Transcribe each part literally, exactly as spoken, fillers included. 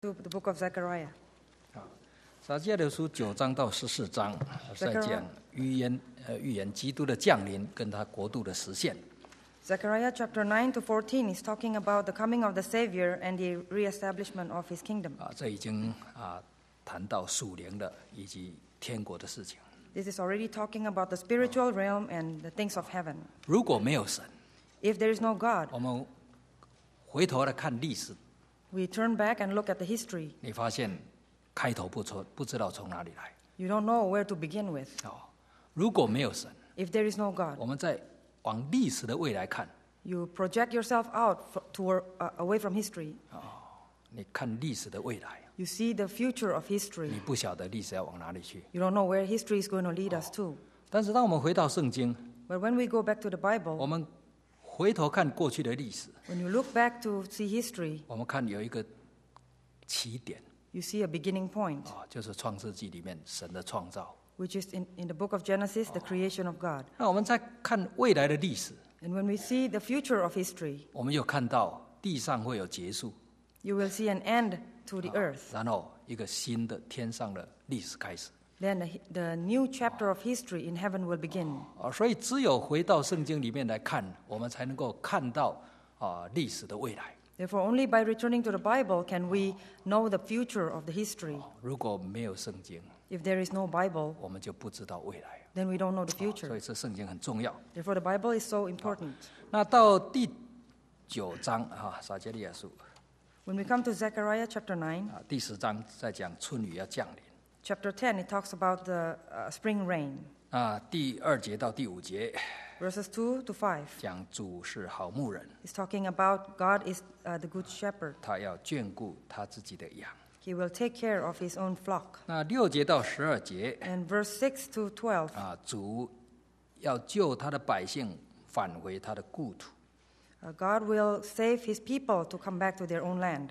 To the book of Zechariah. 撒迦利亚书九章到十四章在讲预言呃预言基督的降临跟他国度的实现。 Zechariah chapter nine to fourteen is talking about the coming of the Savior and the reestablishment of His kingdom. 啊，这已经啊谈到属灵的以及天国的事情。 This is already talking about the spiritual realm and the things of heaven. 如果没有神， If there is no God, 我们回头来看历史， we turn back and look at the history. 你发现开头不从不知道从哪里来。 You don't know where to begin with. 哦，如果没有神， If there is no God, 我们再往历史的未来看， you project yourself out f- toward, uh, away from history. 你看历史的未来， You see the future of history. 你不晓得历史要往哪里去。 You don't know where history is going to lead us to. 但是当我们回到圣经， But when we go back to the 我 Bible, 们回头看过去的历史， when you look back to see history, 我们看有一个起点 you see a beginning point, 啊，就是创世纪里面神的创造。 which is in, in the book of Genesis, the creation of God. 那我们再看未来的历史， And when we see the future of history, 我们又看到地上会有结束， you will see an end to the earth. 然后一个新的天上的历史开始 Then the, the new chapter of history in heaven will begin. 啊。所以只有回到圣经里面来看，我们才能够看到啊历史的未来。 Therefore, only by returning to the Bible can we know the future of the history. 如果没有圣经， If there is no Bible, 我们就不知道未来。 then we don't know the 所 future. 以这圣经很重要。 Therefore, the Bible is so important. 那到第九章啊，撒迦利亚书 When we come to Zechariah chapter nine, 啊，第十章在讲春雨要降临 chapter ten, it talks about the uh, spring rain. 啊，第二节到第五节 Verses two to five 讲主是好牧人， is talking about God is uh, the good shepherd. 他要眷顾他自己的羊。 He will take care of his own flock. 那六节到十二节 And verse six to twelve, 啊，主要救他的百姓返回他的故土。 uh, God will save his people to come back to their own land.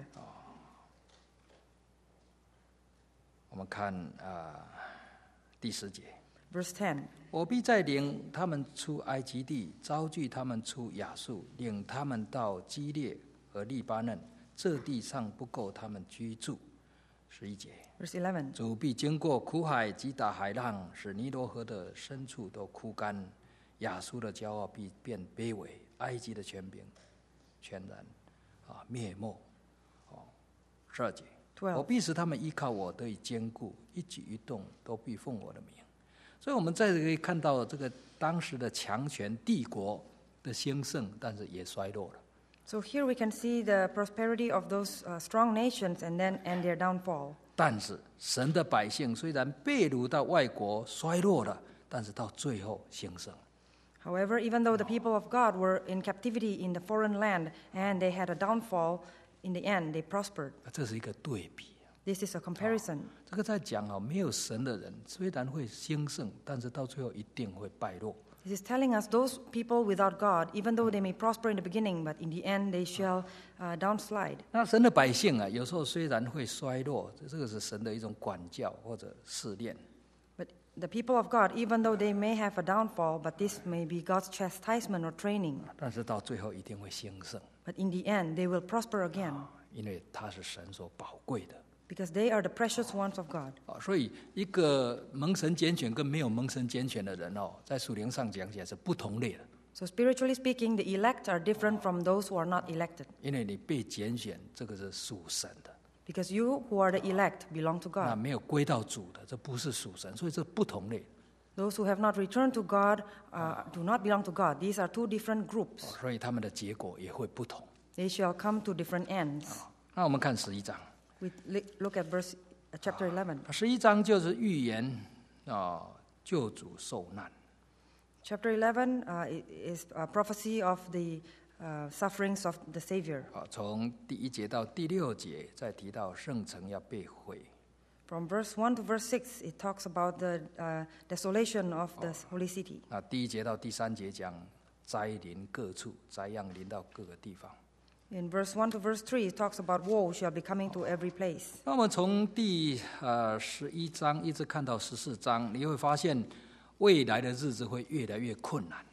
我们看啊第十节， Verse ten, 我必再领他们出埃及地，招聚他们出亚述，领他们到基列和利巴嫩，这地上不够他们居住。十一节， verse eleven, 主必经过苦海，击打海浪，使尼罗河的深处都枯干。亚述的骄傲必变卑微，埃及的权柄全然啊灭没。哦，十二节， twelve. 我必使他们依靠我得以坚固，一举一动都必奉我的名。所以我们在这里可以看到这个当时的强权帝国的兴盛，但是也衰落了。 So here we can see the prosperity of those uh, strong nations and then and their downfall. 但是神的百姓虽然被掳到外国衰落了，但是到最后兴盛。 However, even though the people of God were in captivity in the foreign land and they had a downfall, in the end they prospered. 这是一个对比。 This is a comparison. 这个在讲啊，没有神的人虽然会兴盛，但是到最后一定会败落。 This is telling us those people without God, even though they may prosper in the beginning, but in the end they shall uh, downslide. 那神的百姓啊，有时候虽然会衰落，这个是神的一种管教或者试炼。 But the people of God, even though they may have a downfall, but this may be God's chastisement or training. 但是到最后一定会兴盛， But in the end, they will prosper again 因为他是神所宝贵的。 because they are the precious ones of God. 啊，所以一个蒙神拣选跟没有蒙神拣选的人哦，在属灵上讲起来是不同类的。 So spiritually speaking, the elect are different from those who are not elected. 因为你被拣选，这个是属神的； Because you who are the elect belong to 那 God. 没有归到主的，这不是属神，所以这不同类。 Those who have not returned to God uh, do not belong to God. These are two different groups. 哦所以他们的结果也会不同。 They shall come to different ends. 那我们看十一章， We li- look at verse uh, chapter eleven. 十一章就是预言啊，救主受难。 Chapter eleven uh, i- is a prophecy of the uh, sufferings of the Savior. 啊，从第一节到第六节，再提到圣城要被毁。 From verse one to verse six, it talks about the uh, desolation of the holy city. 那第一节到第三节讲灾临各处，灾殃临到各个地方。 In verse one to verse three, it talks about woe shall be coming to every place. 那我们从第呃十一章一直看到十四章，你会发现未来的日子会越来越困难。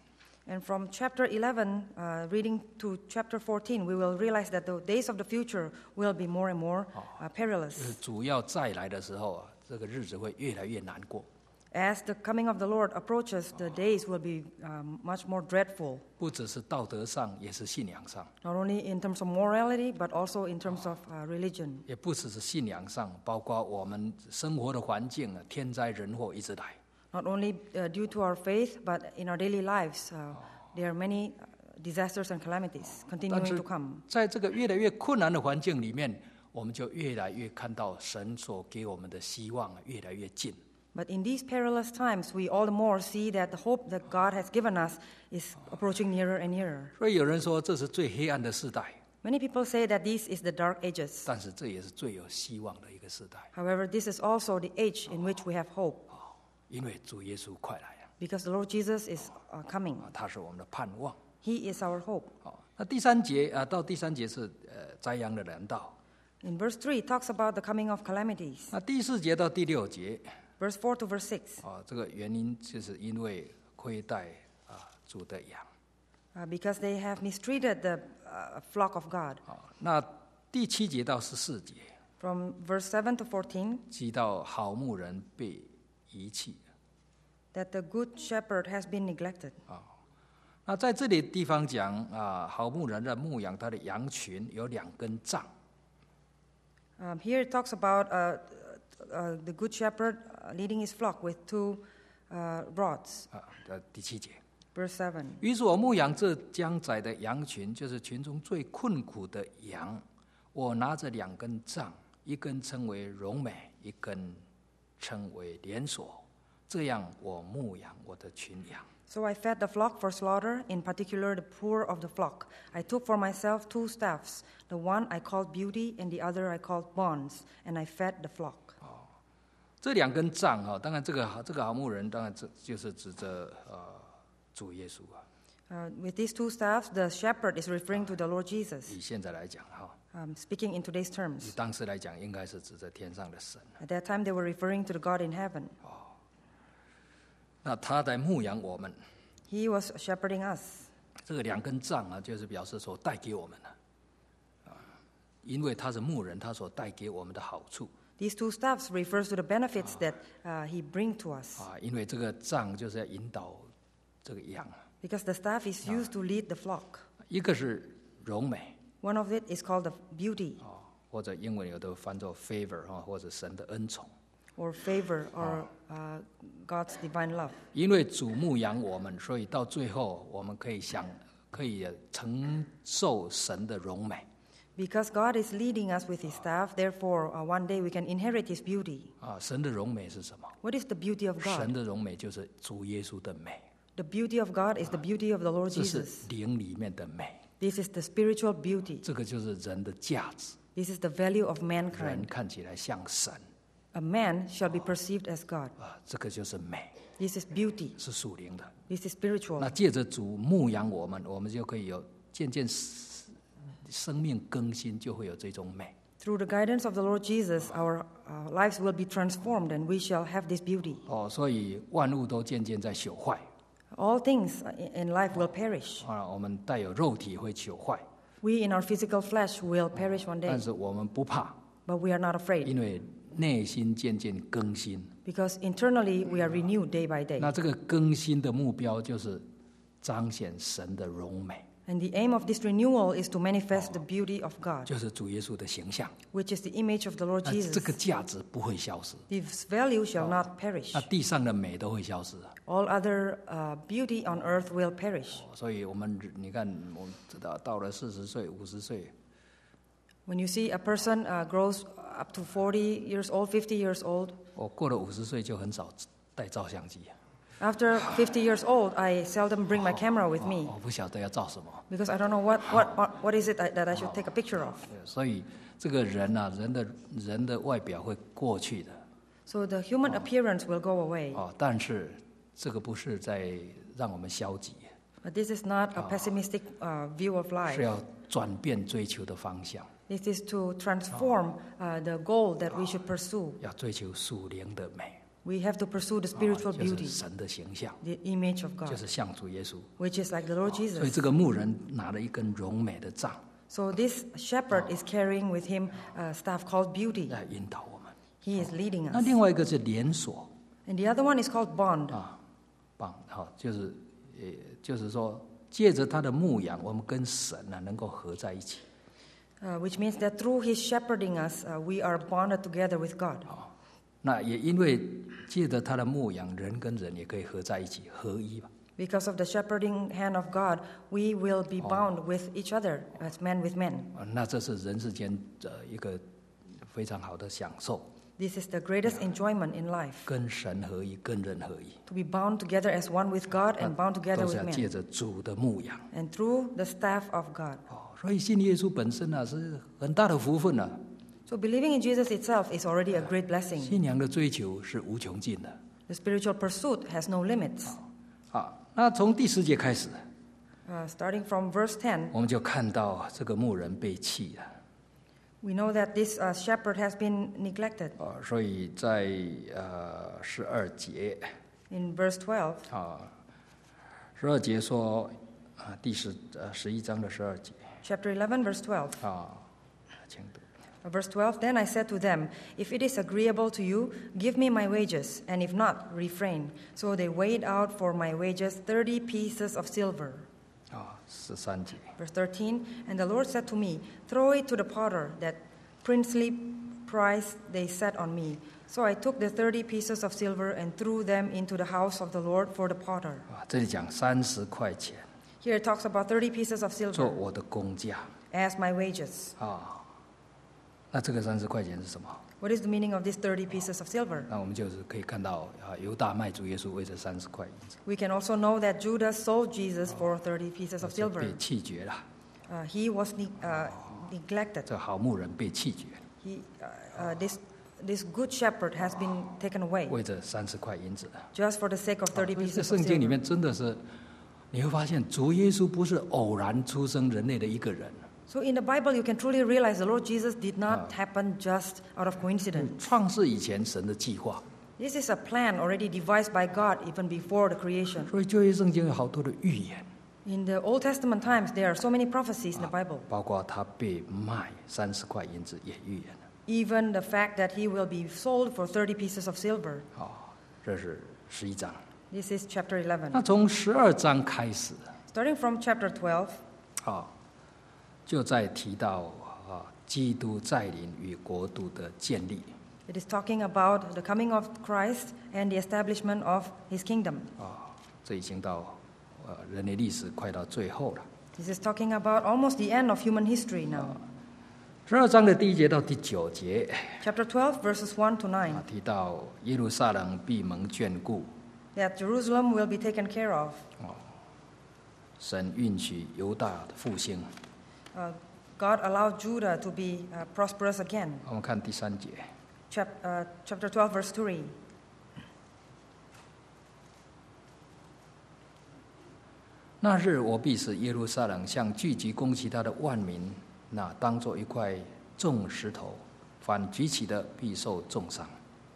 And from chapter eleven, uh, reading to chapter fourteen, we will realize that the days of the future will be more and more uh, 就是 perilous. 主要再来的时候啊，这个日子会越来越难过。 As the coming of the Lord approaches, the days will be um, much more dreadful, 不只是道德上，也是信仰上； not only in terms of morality, but also in terms of uh, religion. 也不只是信仰上，包括我们生活的环境啊，天灾人祸一直来。 Not only uh, due to our faith, but in our daily lives, uh, there are many uh, disasters and calamities 但 continuing 是 to come. 在这个越来越困难的环境里面，我们就越来越看到神所给我们的希望啊，越来越近。 But in these perilous times, we all the more see that the hope that God has given us is approaching nearer and nearer. 所以有人说这是最黑暗的时代， Many people say that this is the dark ages. 但是这也是最有希望的一个时代， However, this is also the age in which we have hope, 因为主耶稣快来了 because the Lord Jesus is uh, coming. 啊，他是我们的盼望。 He is our hope. 好，那第三节啊，到第三节是呃灾殃的人道。 In verse three, it talks about the coming of calamities. 那第四节到第六节 Verse four to verse six, 啊，这个原因就是因为亏待啊主的羊 uh, because they have mistreated the uh, flock of God. 啊。那第七节到十四节， From verse seven to fourteen, 提到好牧人被遗弃 that the good shepherd has been neglected. 啊。那在这里地方讲啊，好牧人的牧养他的羊群有两根杖 Um, here it talks about uh, uh, the good shepherd uh, leading his flock with two uh, rods. 啊的第七节。 Verse seven. 于是我牧养这将宰的羊群，就是群中最困苦的羊。我拿着两根杖，一根称为荣美，一根称为连锁。这样我牧养我的群羊。 So I fed the flock for slaughter, in particular the poor of the flock. I took for myself two staffs. The one I called beauty, and the other I called bonds, and I fed the flock. 这两根杖啊，当然这个这个好牧人，当然这就是指着呃主耶稣啊。 Uh, with these two staffs, the shepherd is referring to the Lord Jesus. 以现在来讲哈， Um, speaking in today's 以 terms. 当时来讲，应该是指着天上的神。 At that time, they were referring to the God in heaven. 那他在牧养我们， He was shepherding us. 这个两根杖啊，就是表示所带给我们的啊，因为他是牧人，他所带给我们的好处 These two staffs refers to the benefits that uh, he bring to us. 啊，因为这个杖就是要引导这个羊， Because the staff is used to lead the flock. 一个是荣美 One of it is called the beauty 啊，或者英文有的翻作 favor 啊，或者神的恩宠。 or favor or uh, God's divine love. 因为主牧养我们，所以到最后我们可以享，可以承受神的荣美 Because God is leading us with his staff, therefore uh, one day we can inherit his beauty. 啊。神的荣美是什么？ What is the beauty of 神 God? 的荣美就是主耶稣的美， The beauty of God is the beauty of the Lord 这是 Jesus. 灵里面的美， This is the spiritual beauty. 这个就是人的价值。 This is the value of 人 mankind. 看起来像神 A man shall be perceived as God. 啊，这个就是美， This is beauty. 是属灵的。 This is spiritual. 那借着主牧养我们，我们就可以有渐渐生命更新，就会有这种美。 Through the guidance of the Lord Jesus, our uh, lives will be transformed and we shall have this beauty. 哦，所以万物都渐渐在朽坏 All things in life will perish. 啊，我们带有肉体会朽坏， We in our physical flesh will perish one day, 但是我们不怕， but we are not afraid 因为内心渐渐更新。 because internally we are renewed day by day. 那这个更新的目标就是彰显神的荣美， And the aim of this renewal is to manifest the beauty of God, 就是主耶稣的形象。 which is the image of the Lord 那这个 Jesus. 价值不会消失， This value shall not perish. 那地上的美都会消失。 All other uh, beauty on earth will perish. 所以我们你看，我们知道到了四十岁、五十岁， When you see a person uh, grows up to forty years old, fifty years old, 我过了五十岁就很少带照相机， after fifty years old, I seldom bring my camera with me 我不晓得要照什么。 because I don't know what, what, what, what is it I, that I should take a picture of. 对所以这个人啊，人的人的外表会过去的 So the human appearance will go away. 哦，但是这个不是在让我们消极， But this is not a pessimistic uh, view of 是 life. 要转变追求的方向， This is to transform uh, the goal that we should pursue. 要追求属灵的美。 We have to pursue the spiritual 就是 beauty, 神的形象， the image of 就 God, 是像主耶稣。 which is like the Lord 所以 Jesus. 这个牧人拿了一根荣美的杖 So this shepherd is carrying with him a staff called beauty. 来引导我们。 He is leading 那 us. 另外一个是连锁 And the other one is called bond. 啊，棒好，就是呃，就是说借着他的牧养，我们跟神呢、啊、能够合在一起。 Uh, which means that through his shepherding us, uh, we are bonded together with God. 那也因为借着他的牧养，人跟人也可以合在一起，合一吧。 Because of the shepherding hand of God, we will be bound with each other as men with men. 啊那这是人世间呃一个非常好的享受， This is the greatest enjoyment in life, 跟神合一，跟人合一， to be bound together as one with God and bound together 都是 with 要借 men. 着主的牧养。 And through the staff of God. 哦，所以信耶稣本身呢、是很大的福分呢、 So believing in Jesus itself is already a great blessing. 信仰的追求是无穷尽的。 The spiritual pursuit has no limits. 好，那从第十节开始， Uh, starting from verse ten, 我们就看到这个牧人被弃了。 we know that this uh, shepherd has been neglected. 哦，所以在呃十二节 In verse twelve, 啊，十二节说啊，第十呃十一章的十二节 chapter eleven, verse twelve. 啊，请读。 Uh, Verse twelve, then I said to them, if it is agreeable to you, give me my wages, and if not, refrain. So they weighed out for my wages thirty pieces of silver. 啊，十三节 Verse thirteen, and the Lord said to me, throw it to the potter, that princely price they set on me. So I took the thirty pieces of silver and threw them into the house of the Lord for the potter. 啊，这里讲三十块钱 Here it talks about thirty pieces of 做 silver 我的工价 as my wages. 啊。那这个三十块钱是什么？ What is the meaning of these thirty pieces of silver? 那我们就是可以看到啊，犹大卖主耶稣为这三十块银子， We can also know that Judas sold Jesus for thirty pieces of 是 silver. 被弃绝了。 Uh, he was ne- uh, neglected. 这好牧人被弃绝， He, uh, uh, this, this good shepherd has been taken away 为这三十块银子。 just for the sake of 所 thirty 以这 pieces of 圣经里 silver. 面真的是，你会发现主耶稣不是偶然出生人类的一个人， So in the Bible, you can truly realize the Lord Jesus did not happen just out of coincidence. 创世以前神的计划。 This is a plan already devised by God even before the creation. 所以旧约圣经有好多的预言， In the Old Testament times, there are so many prophecies in the Bible. 包括他被卖三十块银子也预言了。 Even the fact that he will be sold for thirty pieces of silver. 哦，这是十一章。 This is chapter eleven. 那从十二章开始， Starting from chapter twelve, 啊，就在提到啊，基督再临与国度的建立。 it is talking about the coming of Christ and the establishment of his kingdom. 啊，这已经到呃人类历史快到最后了。 This is talking about almost the end of human history now. 十二章的第一节到第九节 Chapter twelve, verses one to 啊 nine, 提到耶路撒冷必蒙眷顾， that Jerusalem will be taken care of. 神允许犹大的复兴。 Uh, God allowed Judah to be uh, prosperous again. 我们看第三节， Chap, uh, chapter twelve, verse three. 那日我必使耶路撒冷像聚集攻击他的万民，那当作一块重石头，凡举起的必受重伤。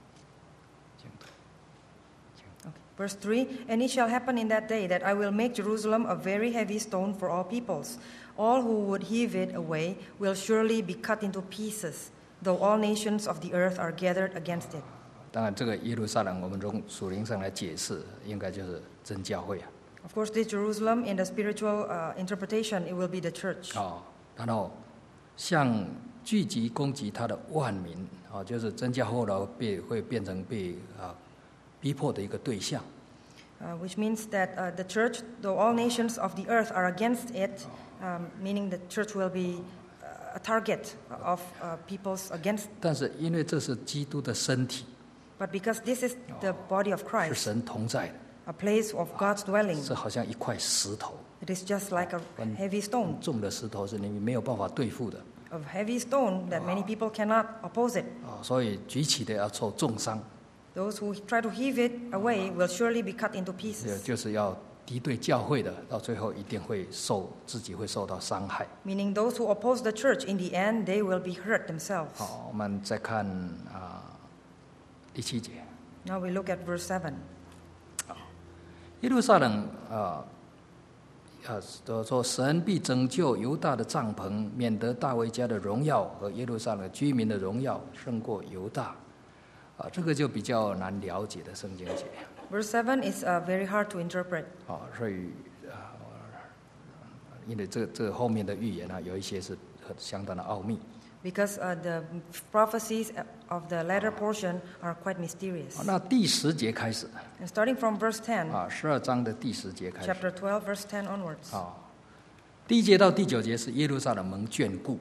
Okay. Verse three, and it shall happen in that day that I will make Jerusalem a very heavy stone for all peoples. All who would heave it away will surely be cut into pieces, though all nations of the earth are gathered against it. 当然，这个耶路撒冷，我们从属灵上来解释，应该就是真教会啊。 Of course, this Jerusalem, in the spiritual uh, interpretation, it will be the church. 哦，然后像聚集攻击他的万民，啊、就是真教后来被会变成被啊、逼迫的一个对象。 Uh, which means that uh, the church, though all nations of the earth are against it, um, meaning the church will be uh, a target of uh, peoples against. 但是因为这是基督的身体， But because this is the body of 是 Christ, 神同在的， a place of God's dwelling, 这好像一块石头， it is just like a heavy stone, 重的石头是你没有办法对付的 a heavy stone that many people cannot oppose it. 啊、所以举起的要受重伤， Those who try to heave it away will surely be cut into 就 pieces, 就是要敌对教会的，到最后一定会受自己会受到伤害。 meaning those who oppose the church, in the end, they will be hurt themselves. 好，我们再看啊、第七节。 Now we look at verse seven. 耶路撒冷啊，呃，都说神必拯救犹大的帐篷，免得大卫家的荣耀和耶路撒冷居民的荣耀胜过犹大。啊，这个就比较难了解的圣经节。 Verse seven is uh, very hard to interpret. 啊，所以啊，因为这这后面的预言啊，有一些是很相当的奥秘。 Because uh, the prophecies of the latter portion are quite mysterious. 那第十节开始 And starting from verse ten, 啊，十二章的第十节开始 chapter twelve, verse ten onwards. 啊，第一节到第九节是耶路撒冷蒙眷顾。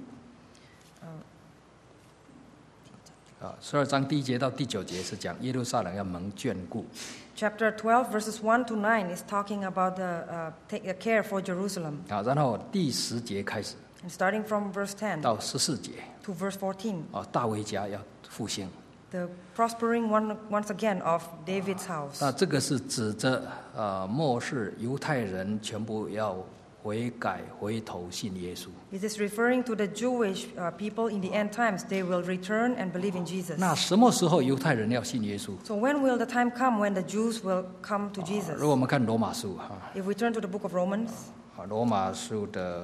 啊，十二章第一节到第九节是讲耶路撒冷要蒙眷顾。 Chapter twelve, verses one to nine is talking about the uh, take uh, care for Jerusalem. 啊，然后第十节开始 And starting from verse ten 到十四节 to verse fourteen, 啊，大卫家要复兴。 the prospering one once again of David's house. 那这个是指着呃末世犹太人全部要悔改回头信耶稣。 It is referring to the Jewish uh, people in the end times. They will return and believe in Jesus. 那什么时候犹太人要信耶稣？ So when will the time come when the Jews will come to Jesus? 如果我们看罗马书哈， If we turn to the book of Romans, 啊，罗马书的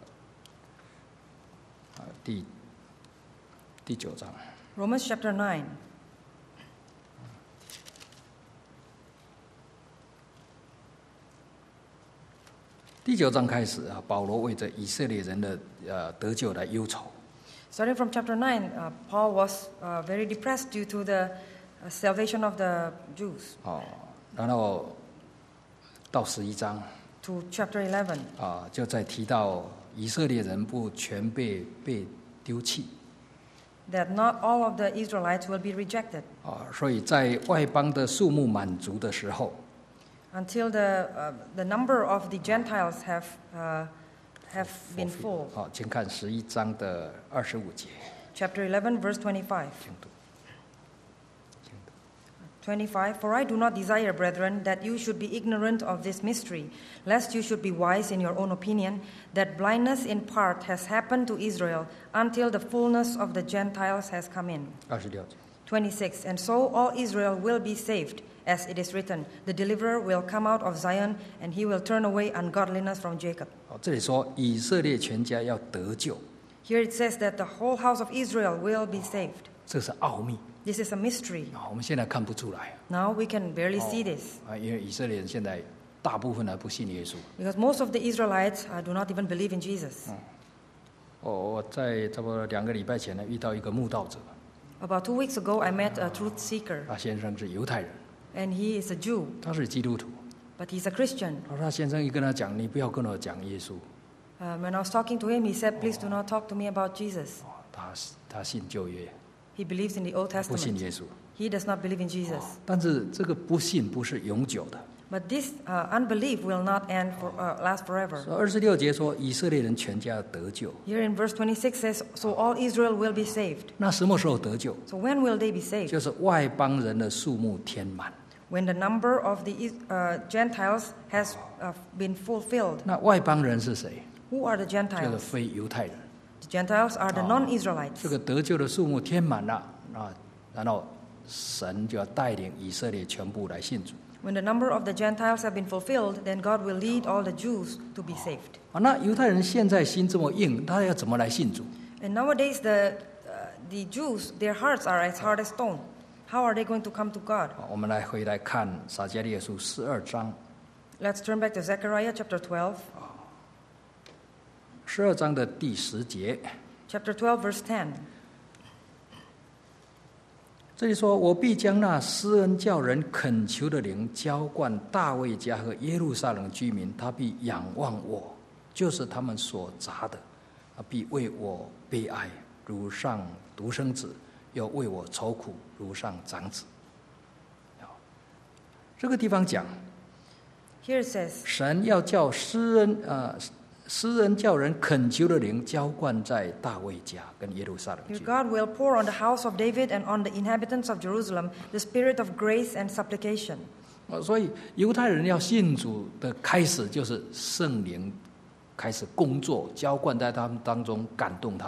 啊第第九章。 Romans chapter nine. 第九章开始啊，保罗为着以色列人的呃得救来忧愁。 Starting from chapter nine, uh, Paul was uh, very depressed due to the uh, salvation of the Jews. 哦，然后到十一章 To chapter eleven, 啊，就在提到以色列人不全被被丢弃 that not all of the Israelites will be rejected 啊，所以在外邦的数目满足的时候， until the uh, the number of the Gentiles have uh, have been full. 好，请看十一章的二十五节。 Chapter eleven, verse twenty-five. 请读，请读。 twenty-five, For I do not desire, brethren, that you should be ignorant of this mystery, lest you should be wise in your own opinion, that blindness in part has happened to Israel until the fullness of the Gentiles has come in. 二十六节。 twenty-six, And so all Israel will be saved, as it is written, The deliverer will come out of Zion, and he will turn away ungodliness from Jacob. 好，这里说以色列全家要得救， Here it says that the whole house of Israel will be saved. 这是奥秘 This is a mystery. 啊，我们现在看不出来 Now we can barely see this, 啊，因为以色列人现在大部分还不信耶稣。 because most of the Israelites uh, do not even believe in Jesus. 我我在差不多两个礼拜前呢，遇到一个慕道者， About two weeks ago, I met a truth seeker, 他先生是犹太人， and he is a Jew, 他是基督徒。 but he's a Christian. 他说他先生一跟他讲，你不要跟我讲耶稣， Uh, when I was talking to him, he said, Please do not talk to me about Jesus. 哦他他信旧约， He believes in the Old 不信 Testament. 耶稣。 He does not believe in Jesus. 但是这个不信不是永久的。 But this uh, unbelief will not end for, uh, last forever. 所以二十六节说以色列人全家得救， Here in verse twenty-six says, So all Israel will be saved. 那什么时候得救？ So when will they be saved? 就是外邦人的数目填满。 When the number of the uh, Gentiles has uh, been fulfilled. 那外邦人是谁？ Who are the 就是 Gentiles? 非犹太人。 The Gentiles are the 这 non-Israelites. 个得救的数目填满了啊，然后神就要带领以色列全部来信主。 When the number of the Gentiles have been fulfilled, then God will lead all the Jews to be saved. 啊，那犹太人现在心这么硬，他要怎么来信主？ And nowadays, the, uh, the Jews, their hearts are as hard as stone. How are they going to come to God? 啊我们来回来看撒迦利亚书十二章， Let's turn back to Zechariah chapter twelve. 十二章的第十节， Chapter twelve, verse ten. 这里说：“我必将那施恩叫人恳求的灵浇灌大卫家和耶路撒冷居民，他必仰望我，就是他们所砸的，他必为我悲哀，如上独生子；又为我愁苦，如上长子。”这个地方讲， Here it says, 神要叫施恩呃施恩叫人恳求的灵浇灌在大卫家跟耶路撒冷 Here 居。 God will pour on the house of David and on the inhabitants of Jerusalem the spirit of grace and supplication. 呃所以犹太人要信主的开始，就是圣灵开始工作，浇灌在他们当中，感动他们。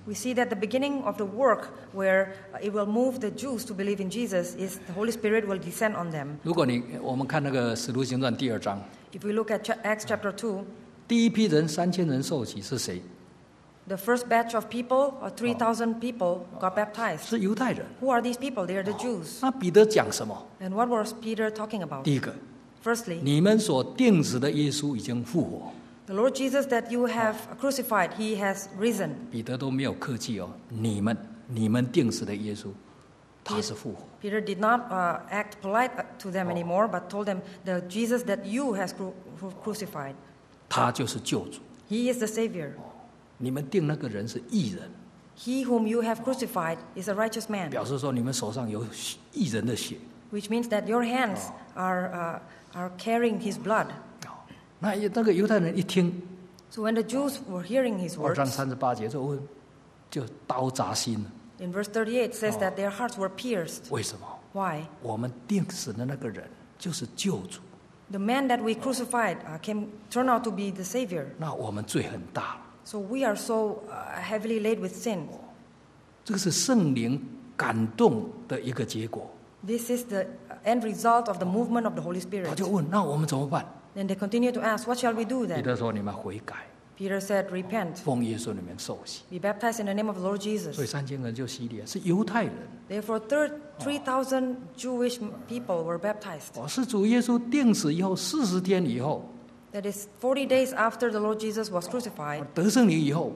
We see that the beginning of the work where it will move the Jews to believe in Jesus is the Holy Spirit will descend on them. 如果你我们看那个使徒行传第二章， If we look at Acts chapter two, 第一批人三千人受洗是谁？ the first batch of people, or three thousand people, got baptized. 是犹太人。 Who are these people? They are the Jews. 那彼得讲什么？ And what was Peter talking about? 第一个， Firstly, 你们所定死的耶稣已经复活。 the Lord Jesus that you have crucified, he has risen. 彼得都没有客气哦，你们你们定死的耶稣，他是复活。 Peter did not uh, act polite to them anymore, but told them the Jesus that you has cru- cru- crucified. 他就是救主。 He is the Savior. 你们定那个人是义人， He whom you have crucified is a righteous man, 表示说你们手上有义人的血。 which means that your hands are, uh, are carrying his blood. 那那个犹太人一听， So when the Jews were hearing his 二 words, 章三十八节就问，就刀扎心了。 in verse thirty-eight says that their hearts were pierced. 为什么？ Why? 我们定死的那个人就是救主， The man that we crucified uh, came turned out to be the Savior. 那我们罪很大了。 So we are so uh, heavily laid with sin. 这个是圣灵感动的一个结果。 This is the end result of the movement of the Holy 他 Spirit. 就问：那我们怎么办？ Then they continue to ask, what shall we do 彼 then? 得说：你们悔改， Peter said, repent, 奉耶稣里面受洗。 be baptized in the name of the Lord 所以 Jesus. 三千人就洗礼了，是犹太人。 Therefore, three thousand Jewish people were baptized. 哦，是主耶稣定死以后四十天以后， That is forty days after the Lord Jesus was crucified, 得圣灵以后，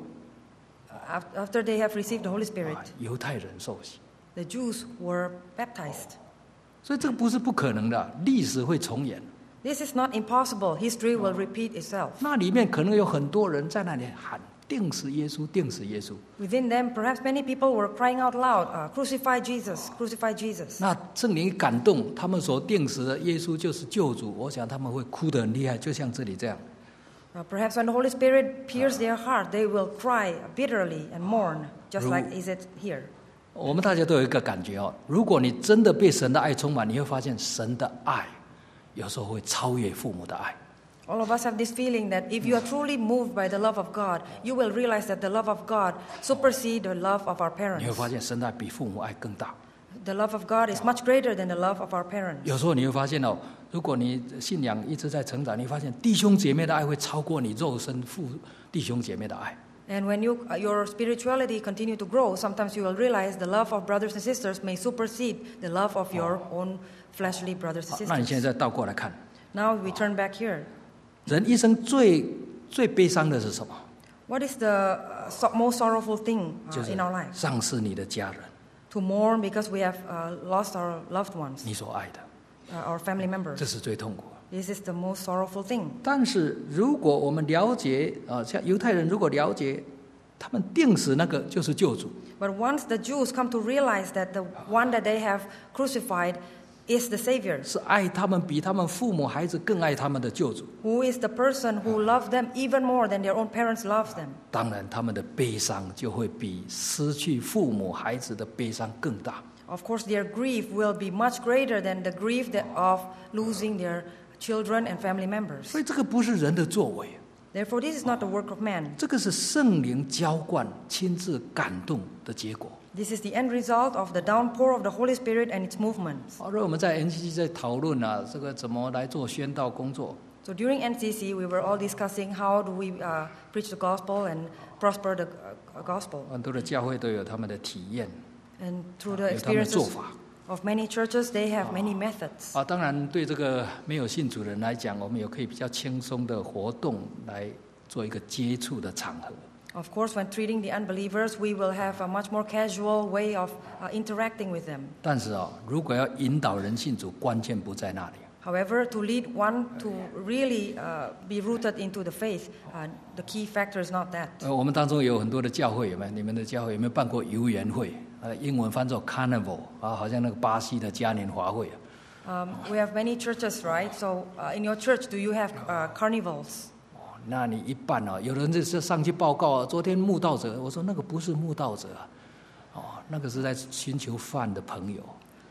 uh, af- after they have received the Holy Spirit, 啊犹太人受洗。 the Jews were baptized. 所以这个不是不可能的，历史会重演。 This is not impossible. History will repeat itself. 那里面可能有很多人在那里喊：定死耶稣，定死耶稣。 Within them, perhaps many people were crying out loud, uh, crucify Jesus, crucify Jesus. 那圣灵感动，他们所定死的耶稣就是救主。我想他们会哭得很厉害，就像这里这样。 Uh, perhaps when the Holy Spirit pierces their heart, they will cry bitterly and mourn, just Ru- like is it here. 我们大家都有一个感觉哦，如果你真的被神的爱充满，你会发现神的爱有时候会超越父母的爱。 All of us have this feeling that if you are truly moved by the love of God, you will realize that the love of God supersedes the love of our 你会 parents. 发现神的爱比父母爱更大。 The love of God is much greater than the love of our parents. 有时候你会发现哦，如果你信仰一直在成长，你发现弟兄姐妹的爱会超过你肉身父弟兄姐妹的爱。 And when you, uh, your spirituality continue to grow, sometimes you will realize the love of brothers and sisters may supersede the love of your own fleshly brothers and 好，那你现 sisters. 在倒过来看， Now we turn back here. 人一生最最悲伤的是什么？ What is the uh, so- most sorrowful thing 就 uh, 是 in our life? 丧失你的家人， To mourn because we have uh, lost our loved ones, 你所爱的， uh, our family 这 members. 是最痛苦的。 This is the most sorrowful thing. 但是如果我们了解啊，像犹太人如果了解，他们定死那个就是救主， But once the Jews come to realize that the one that they have crucified is the Savior, 是爱他们比他们父母孩子更爱他们的救主。 who is the person who loved them even more than their own parents loved them. 当然，他们的悲伤就会比失去父母孩子的悲伤更大。 Of course, their grief will be much greater than the grief that of losing their children and family members. 所以这个不是人的作为， Therefore, this is not the work of man. 这个是圣灵浇灌、亲自感动的结果。 This is the end result of the downpour of the Holy Spirit and its movements. 好，那我们在 N C C 在讨论啊，这个怎么来做宣道工作。 So during N C C, we were all discussing how do we uh, preach the gospel and prosper the uh, gospel. 很多的教会都有他们的体验， And through the 有他们的做 experiences 法。 of many churches, they have many methods. 啊，当然对这个没有信主的人来讲，我们也可以比较轻松的活动来做一个接触的场合。 Of course, when treating the unbelievers, we will have a much more casual way of uh, interacting with them. 但是啊，如果要引导人信主，关键不在那里。 However, to lead one to really uh, be rooted into the faith, uh, the key factor is not that. 呃，我们当中有很多的教会，有没有？你们的教会有没有办过游园会？呃，英文翻作 Carnival 啊，好像那个巴西的嘉年华会啊。 Um, we have many churches, right? So, uh, in your church, do you have uh, carnivals? 哦，那你一半啊，有人就是上去报告啊，昨天慕道者，我说那个不是慕道者啊，哦，那个是在寻求饭的朋友。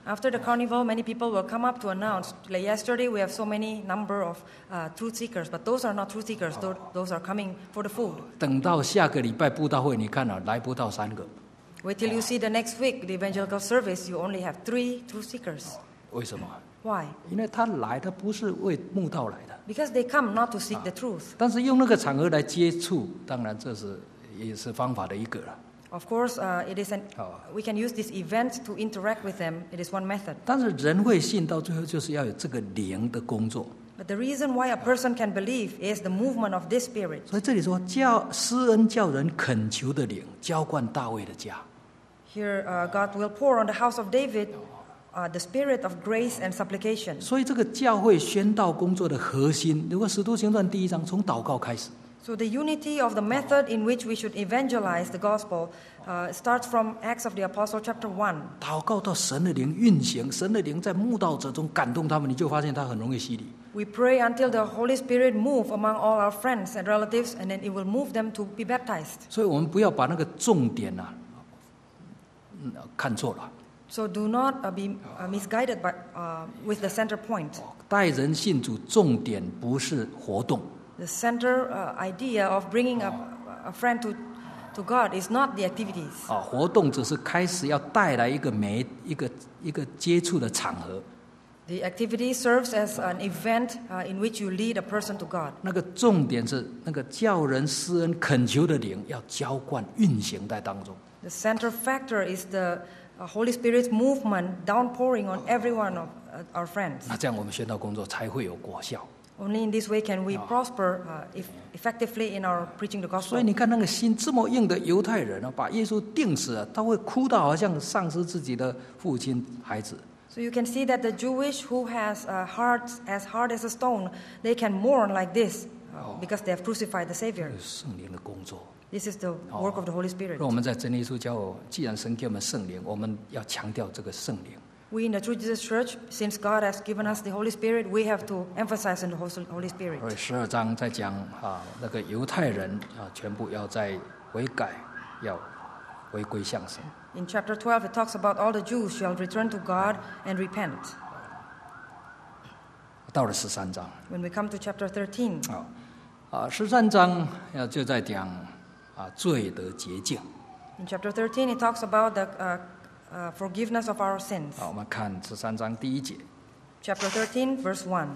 After the carnival, many people will come up to announce, like yesterday we have so many number of uh, truth seekers, but those are not truth seekers, those, those are coming for the food. 等到下个礼拜布道会，你看啊，来不到三个。 Wait till you see the next week, the evangelical service, you only have three truth seekers. 为什么？ Why? 因为他来的不是为慕道来的， Because they come not to seek the truth. 但是用那个场合来接触，当然这是也是方法的一个了。 Of course, uh, it is an, Oh. we can use this event to interact with them. It is one method. 但是人会信，到最后就是要有这个灵的工作。 But the reason why a person can believe is the movement of this Spirit. 所以这里说叫施恩叫人恳求的灵，浇灌大卫的家。 Here, uh, God will pour on the house of David uh, the spirit of grace and supplication. 所以这个教会宣道工作的核心，如果使徒行传第一章从祷告开始。 So the unity of the method in which we should evangelize the gospel uh, starts from Acts of the Apostle chapter one. 祷告到神的灵运行，神的灵在慕道者中感动他们，你就发现他很容易洗礼。 We pray until the Holy Spirit move among all our friends and relatives, and then it will move them to be baptized. 所以我们不要把那个重点啊，嗯看错了。 So do not uh, be uh, misguided by, uh, with the center point. 带人信主重点不是活动， The center uh, idea of bringing a, a friend to, to God is not the activities. 啊，活动只是开始要带来一个媒一个一个接触的场合。 The activity serves as an event uh, in which you lead a person to God. 那个重点是那个叫人施恩恳求的灵要浇灌运行在当中。 The center factor is the uh, Holy Spirit's movement downpouring on every one of uh, our friends. 那这样我们宣道工作才会有果效。 Only in this way can we prosper uh, if effectively in our preaching the 所 gospel. 以你看那个心这么硬的犹太人啊，把耶稣钉死了，他会哭到好像丧失自己的父亲孩子。 So you can see that the Jewish who has uh, hearts as hard as a stone, they can mourn like this uh, because they have crucified the Savior. 圣灵的工作。 This is the work of the Holy Spirit. 那我们在真理书教，既然神给我们圣灵，我们要强调这个圣灵。 We in the True Jesus Church, since God has given us the Holy Spirit, we have to emphasize on the Holy Spirit. 而十二章在讲啊，那个犹太人啊，全部要在悔改，要回归向神。 In chapter twelve, it talks about all the Jews shall return to God and repent. 到了十三章 When we come to chapter thirteen, 啊啊，十三章要就在讲啊罪的洁净。 in chapter thirteen, it talks about the uh, uh, forgiveness of our sins. 好，我们看十三章第一节。 Chapter thirteen, verse one.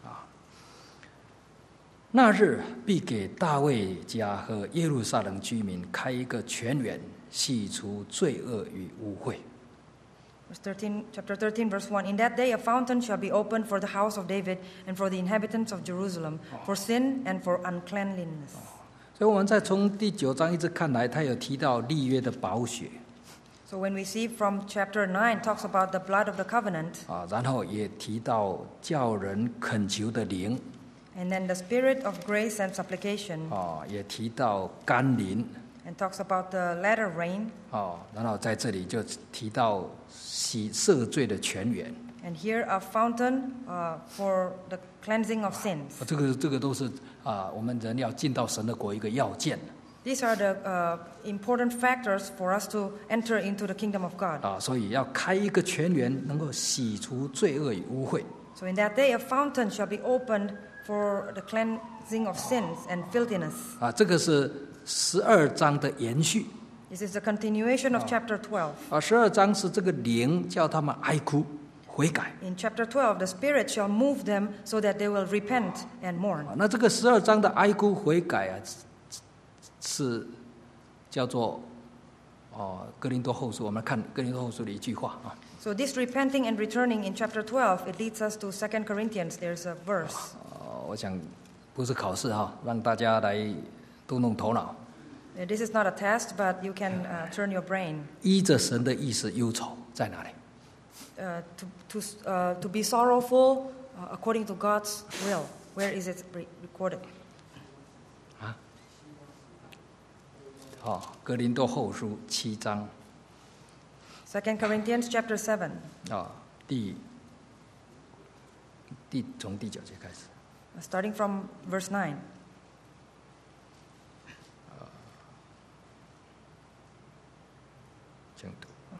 那日必给大卫家和耶路撒冷居民开一个泉源，洗除罪恶与污秽。 Verse thirteen, chapter thirteen, verse one. In that day, a fountain shall be opened for the house of David and for the inhabitants of Jerusalem, for sin and for uncleanliness. 所以我们再从第九章一直看来，他有提到立约的宝血 So when we see from chapter nine, talks about the blood of the covenant, 啊，然后也提到叫人恳求的灵 and then the spirit of grace and supplication, 啊，也提到甘霖 and talks about the latter rain. 啊，然后在这里就提到洗赦罪的泉源 And here a fountain uh, for the cleansing of sins. 啊，这个这个都是啊，我们人要进到神的国一个要件 These are the uh, important factors for us to enter into the kingdom of God. 啊，所以要开一个泉源，能够洗除罪恶与污秽。 So in that day, a fountain shall be opened for the cleansing of sins and filthiness. 啊，这个是十二章的延续 This is the continuation of chapter twelve. 啊，十二章是这个灵叫他们哀哭悔改 In chapter twelve, the Spirit shall move them so that they will repent and mourn. 啊。那这个十二章的哀哭悔改啊，是叫做哦哥林多后书。我们看哥林多后书的一句话啊， So this repenting and returning in chapter twelve, it leads us to Second Corinthians. There's a verse. 哦，我想不是考试哈，让大家来动动头脑， Uh, This is not a test, but you can uh, turn your brain 依着神的意思忧愁在哪里？ uh, to, to, uh, to be sorrowful uh, according to God's will. Where is it re- recorded? 哦，哥林多后书七章 Second Corinthians chapter seven. 啊，第第从第九节开始。 Uh, Starting from verse nine. 请读。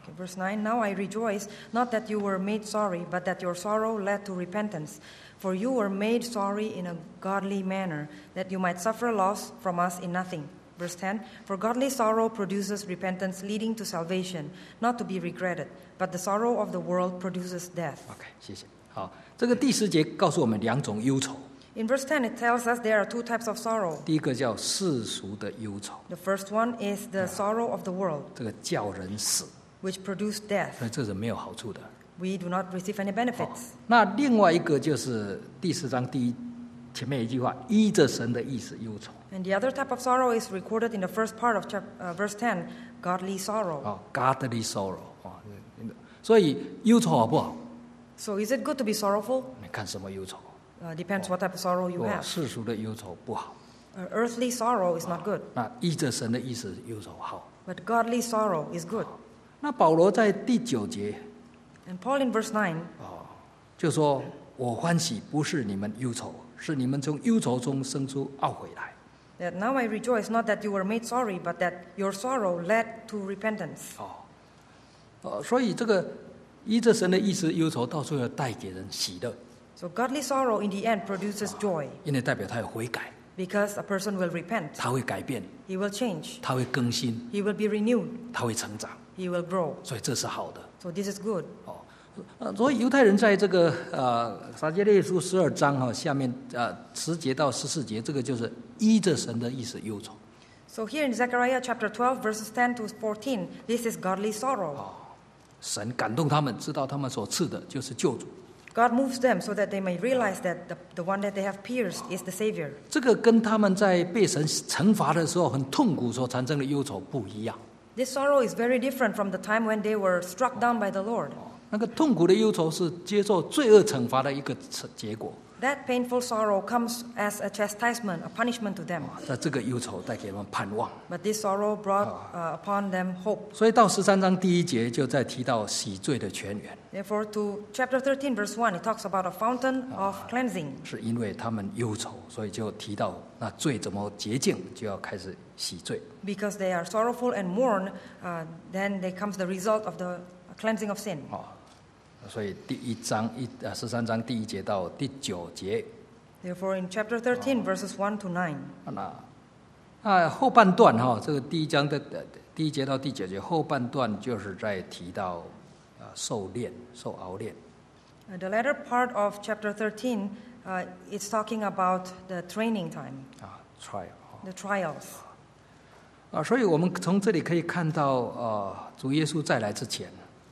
Okay, verse nine, Now I rejoice, not that you were made sorry, but that your sorrow led to repentance. For you were made sorry in a godly manner, that you might suffer loss from us in nothing. Verse ten, For godly sorrow produces repentance leading to salvation, not to be regretted, but the sorrow of the world produces death. OK， 谢谢。好，这个第十节告诉我们两种忧愁。 In verse ten, it tells us there are two types of sorrow. 第一个叫世俗的忧愁， The first one is the sorrow of the world, 这个叫人死， which produces death. 所以这是没有好处的。 We do not receive any benefits. 那另外一个就是第四章第一前面一句话，依着神的意思忧愁。 And the other type of sorrow is recorded in the first part of chap- uh, verse ten, godly sorrow. 啊 ，godly sorrow 啊，所以忧愁好不好？ So is it good to be sorrowful? 你看什么忧愁？ Uh, depends what type of sorrow you 哦， have. 世俗的忧愁不好。 Uh, earthly sorrow is not good, 那依着神的意思忧愁好。 but godly sorrow is good. 那保罗在第九节 And Paul in verse nine 就说：“我欢喜不是你们忧愁，是你们从忧愁中生出懊悔来。” that now I rejoice not that you were made sorry, but that your sorrow led to repentance. 哦，呃，所以这个依着神的意思忧愁，到最后带给人喜乐， So godly sorrow in the end produces joy, 因为代表他有悔改， because a person will repent, 他会改变， he will change, 他会更新， he will be renewed, 他会成长， he will grow. 所以这是好的。 So this is good. 哦，呃，所以犹太人在这个呃撒迦利亚书十二章哈、下面呃十节到十四节，这个就是依着神的意思忧愁。 So here in Zechariah chapter twelve, verses ten to fourteen, this is godly sorrow. 神感动他们，知道他们所赐的就是救主。 God moves them so that they may realize that the, the one that they have pierced is the Savior. 这个跟他们在被神惩罚的时候很痛苦所产生的忧愁不一样。 This sorrow is very different from the time when they were struck down by the Lord. 那个痛苦的忧愁是接受罪恶惩罚的一个结果。 That painful sorrow comes as a chastisement, a punishment to them. 那这个忧愁带给他们盼望。 But this sorrow brought uh, upon them hope. 所以到十三章第一节就在提到洗罪的泉源， Therefore, to chapter thirteen, verse one, it talks about a fountain of cleansing. 是因为他们忧愁，所以就提到那罪怎么洁净，就要开始洗罪。 Because they are sorrowful and mourn, uh, then there comes the result of the cleansing of sin. 哦，所以第一章一呃十三章第一节到第九节， Therefore, in chapter thirteen, verses one to nine, 那啊后半段哈、这个第一章的呃第一节到第九节后半段就是在提到啊受炼、受熬炼。 uh, the latter part of chapter thirteen, uh, it's talking about the training time, 啊 trial 哈 the trials. 啊，所以我们从这里可以看到，呃，主耶稣再来之前，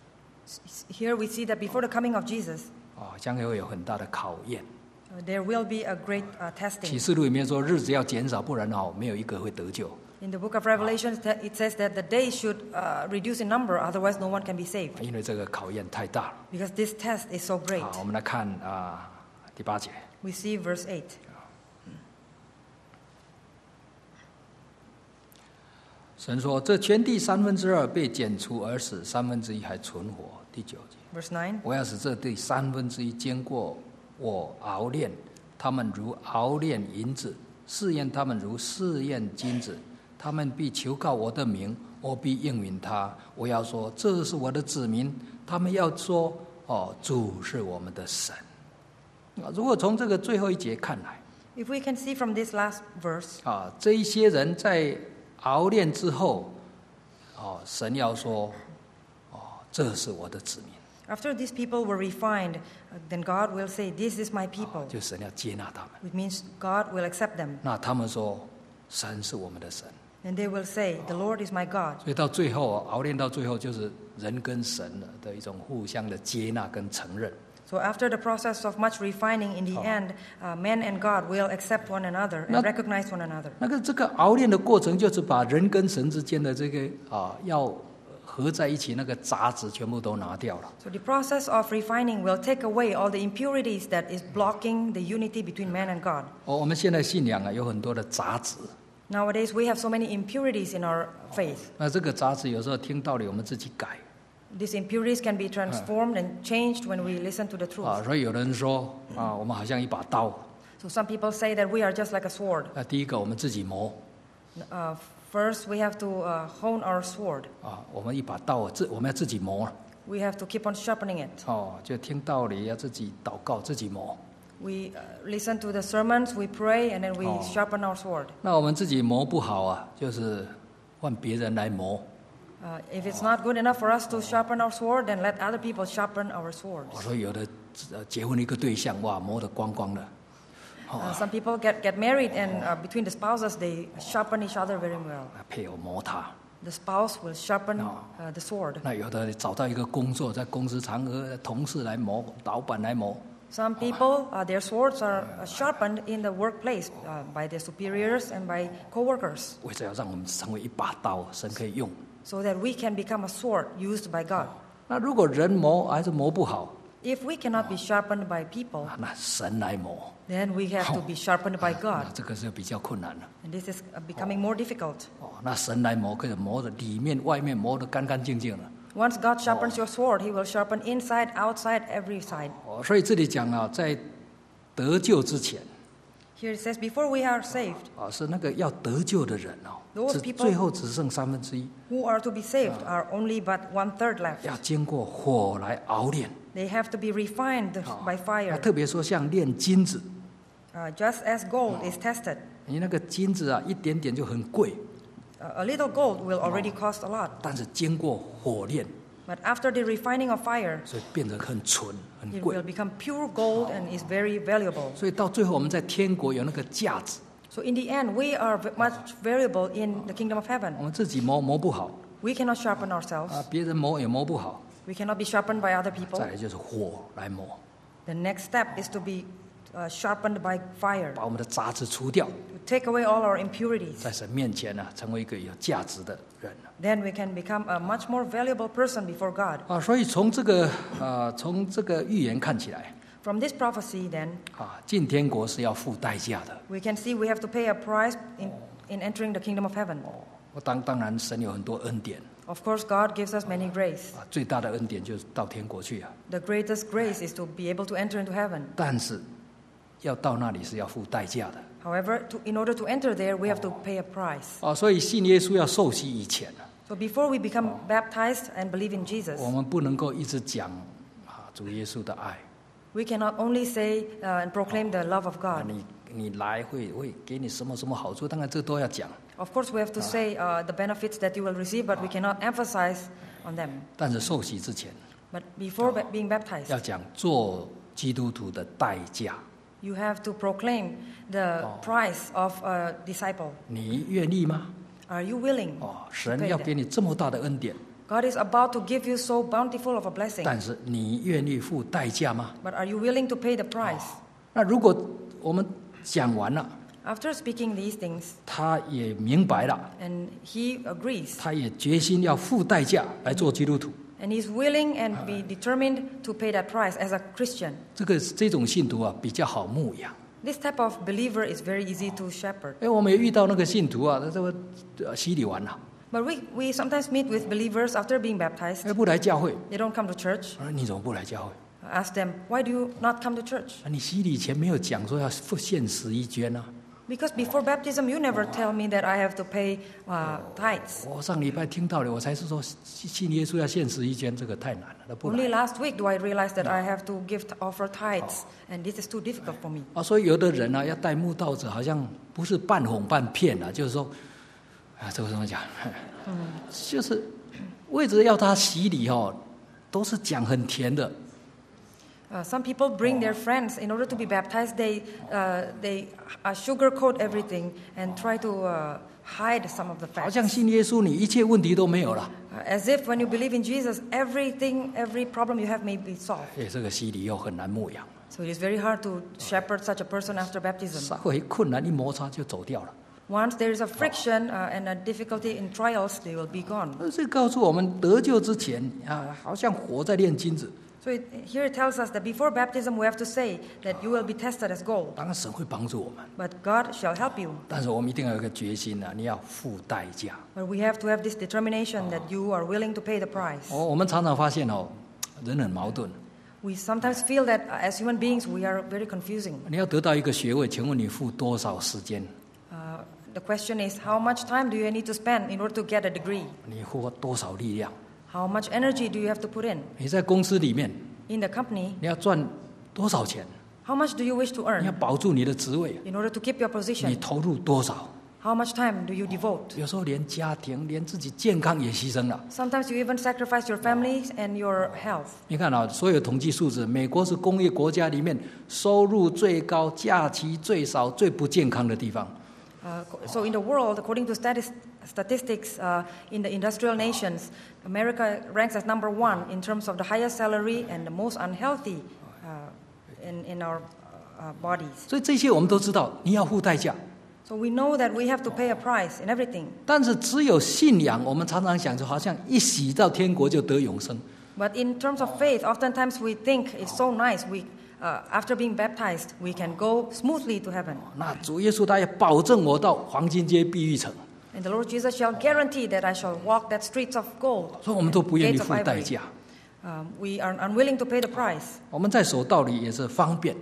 Here we see that before the coming of Jesus, 啊，将会有很大的考验。 uh, there will be a great uh, 启 testing. 示录里面说，日子要减少，不然哦，没有一个会得救。 In the book of Revelation, it says that the days should uh, reduce in number, otherwise no one can be saved. 因为这个考验太大了。 Because this test is so great. 好，我们来看啊、第八节。 We see verse eight. 神说：“这全地三分之二被剪除而死，三分之一还存活。”第九节， Verse nine. 我要使这地三分之一经过我熬炼，他们如熬炼银子，试验他们如试验金子。他们必求告我的名，我必应允他。我要说，这是我的子民。他们要说：“哦，主是我们的神。”啊，如果从这个最后一节看来， If we can see from this last verse, 啊，这一些人在熬炼之后，哦，神要说，哦，这是我的子民， after these people were refined, uh, then God will say, This is my people. 就神要接纳他们。 Which means God will accept them. 那他们说，神是我们的神， And they will say, The Lord is my God. 所以到最后熬炼到最后，就是人跟神的一种互相的接纳跟承认。 So after the process of much refining, in the end, uh, man and God will accept one another and Now- recognize one another. 那个这个熬炼的过程，就是把人跟神之间的这个啊要合在一起那个杂质全部都拿掉了。 So the process of refining will take away all the impurities that is blocking the unity between man and God. 哦，我们现在信仰啊有很多的杂质， Nowadays, we have so many impurities in our faith. 那这个杂质有时候听道理我们自己改。 These impurities can be transformed and changed when we listen to the truth. 啊，所以有人说啊，我们好像一把刀。 So some people say that we are just like a sword. 那第一个我们自己磨， Uh, First, we have to uh, hone our sword. 啊，我们一把刀自我们要自己磨 We have to keep on sharpening it. 哦，就听道理要自己祷告自己磨。 We uh, listen to the sermons, we pray, and then we Oh. sharpen our sword. 那我们自己磨不好啊，就是换别人来磨。 Uh, if it's not good enough for us to sharpen our sword, then let other people sharpen our swords. 我说有的呃结婚一个对象，哇，磨得光光的。 Uh, some people get, get married, and uh, between the spouses, they sharpen each other very well. 那配偶磨他。 The spouse will sharpen No. uh, the sword. 那有的找到一个工作，在公司场合，同事来磨，老板来磨。 Some people, uh, their swords are uh, sharpened in the workplace uh, by their superiors and by co-workers, 为了要让我们成为一把刀，神可以用。 so that we can become a sword used by God. 那如果人磨还是磨不好， If we cannot be sharpened by people, 啊那神来磨， then we have to be sharpened by 那 God. 这个是比较困难的。 And this is uh, becoming more difficult. 哦，那神来磨，可以磨的里面外面磨得干干净净了。 Once God sharpens your sword, He will sharpen inside, outside, every side. 哦，所以这里讲啊，在得救之前， Here it says, before we are saved, 啊，是那个要得救的人哦， Those 只 people- 最后只剩三分之一， who are to be saved are only but one third left. 要经过火来熬炼。 They have to be refined 哦 by 那 fire. 特别说像炼金子， Uh, just as gold is tested, 你那个金子啊，一点点就很贵， uh, a little gold will already cost a lot. 但是经过火炼， But after the refining of fire, 所以变得很纯很 it 贵 will。become pure gold and is very valuable. 所以到最后我们在天国有那个价值， So in the end, we are v- much valuable in the kingdom of heaven. 我们自己磨磨不好 We cannot sharpen ourselves. 啊，别人磨也磨不好， We cannot be sharpened by other people. 再来就是火来磨， The next step is to be uh, sharpened by fire, 把我们的杂质除掉， to take away all our impurities. 在神面前呢、啊，成为一个有价值的人 Then we can become a much more valuable person before God. 啊。所以从这个啊，从这个预言看起来 From this prophecy, then, 啊，进天国是要付代价的。 we can see we have to pay a price in, in entering the kingdom of heaven. 我当当然，神有很多恩典 Of course, God gives us many grace. 啊，最大的恩典就是到天国去啊。 The greatest grace is to be able to enter into heaven. 但是要到那里是要付代价的 However, to, in order to enter there, we have to pay a price. 啊。所以信耶稣要受洗以前啊， So before we become baptized and believe in Jesus, 我们不能够一直讲啊主耶稣的爱。 we cannot only say uh, and proclaim the love of 啊， God. 你你来会会给你什么什么好处？当然这都要讲， Of course, we have to say uh, the benefits that you will receive, but we cannot emphasize on them. 但是受洗之前 But before ba- being baptized, 要讲做基督徒的代价。 you have to proclaim the price of a disciple. 你愿意吗？ Are you willing 哦， to 神 pay 要 that? 给你这么大的恩典， God is about to give you so bountiful of a blessing, 但是你愿意付代价吗？ but are you willing to pay the price? 那如果我们讲完了， After speaking these things, 他也明白了， and he agrees, 他也决心要付代价来做基督徒。 and he's willing and be determined to pay that price as a Christian. 这个这种信徒啊，比较好牧养。 This type of believer is very easy to shepherd. 哎，我们也遇到那个信徒啊，他这个呃洗礼完了， But we, we sometimes meet with believers after being baptized. 哎，不来教会。 They don't come to church. 我说你怎么不来教会？ I ask them, why do you not come to church? 啊，你洗礼前没有讲说要付献十一捐啊？ Because before baptism, you never tell me that I have to pay uh, tithes. 我上礼拜听到了，我才是说信信耶稣要献十一捐，这个太难了，那不 Only 来 last week do I realize that I have to give offer tithes, and this is too difficult for me. 啊。所以有的人啊，要带慕道者，好像不是半哄半骗啊，就是说，啊，这个怎么讲？就是为着要他洗礼哦，都是讲很甜的。 Uh, some people bring their friends in order to be baptized. They uh, they uh, sugarcoat everything and try to uh, hide some of the 好 facts. 像信耶稣，你一切问题都没有了。 Uh, as if when you believe in Jesus, everything, every problem you have may be solved. 哎，这个洗礼又很难牧养， So it is very hard to shepherd such a person after baptism. 稍微困难一摩擦就走掉了。 Once there is a friction uh, and a difficulty in trials, they will be gone. 而这告诉我们，得救之前啊，好像火在炼金子。 So it, here it tells us that before baptism, we have to say that you will be tested as gold, 当然神会帮助我们， but God shall help you. 但是我们一定要有一个决心啊，你要付代价。 But we have to have this determination that you are willing to pay the price. 哦，我们常常发现哦，人很矛盾。 We sometimes feel that uh, as human beings, we are very confusing. 你要得到一个学位，请问你付多少时间？ Uh, the question is, how much time do you need to spend in order to get a degree? 你花多少力量？ How much energy do you have to put in? 你在公司里面， In the company, 你要赚多少钱？ how much do you wish to 你要 earn 保住你的职位， in order to keep your 你 position? 投入多少？ How much time do you devote? 有时候连家庭、连自己健康也牺牲了。 Sometimes you even sacrifice your family and your health. 你看啊，所有统计数字，美国是工业国家里面收入最高、假期最少、最不健康的地方。 Uh, so in the world, according to statis- statistics uh, in the industrial nations, America ranks as number one in terms of the highest salary and the most unhealthy uh, in, in our uh, bodies. 所以这些我们都知道，你要付代价。 So we know that we have to pay a price in everything. 但是只有信仰，我们常常想着好像一洗到天国就得永生。 But in terms of faith, oftentimes we think it's so nice. We, uh, after being baptized, we can go smoothly to heaven. 那主耶稣他也保证我到黄金街碧玉城， And the Lord Jesus shall guarantee that I shall walk that streets of gold, 所以我们都不愿意 gates of 付代 ivory. 价。 Um, we are unwilling to pay the price. 我们在守道理也是方便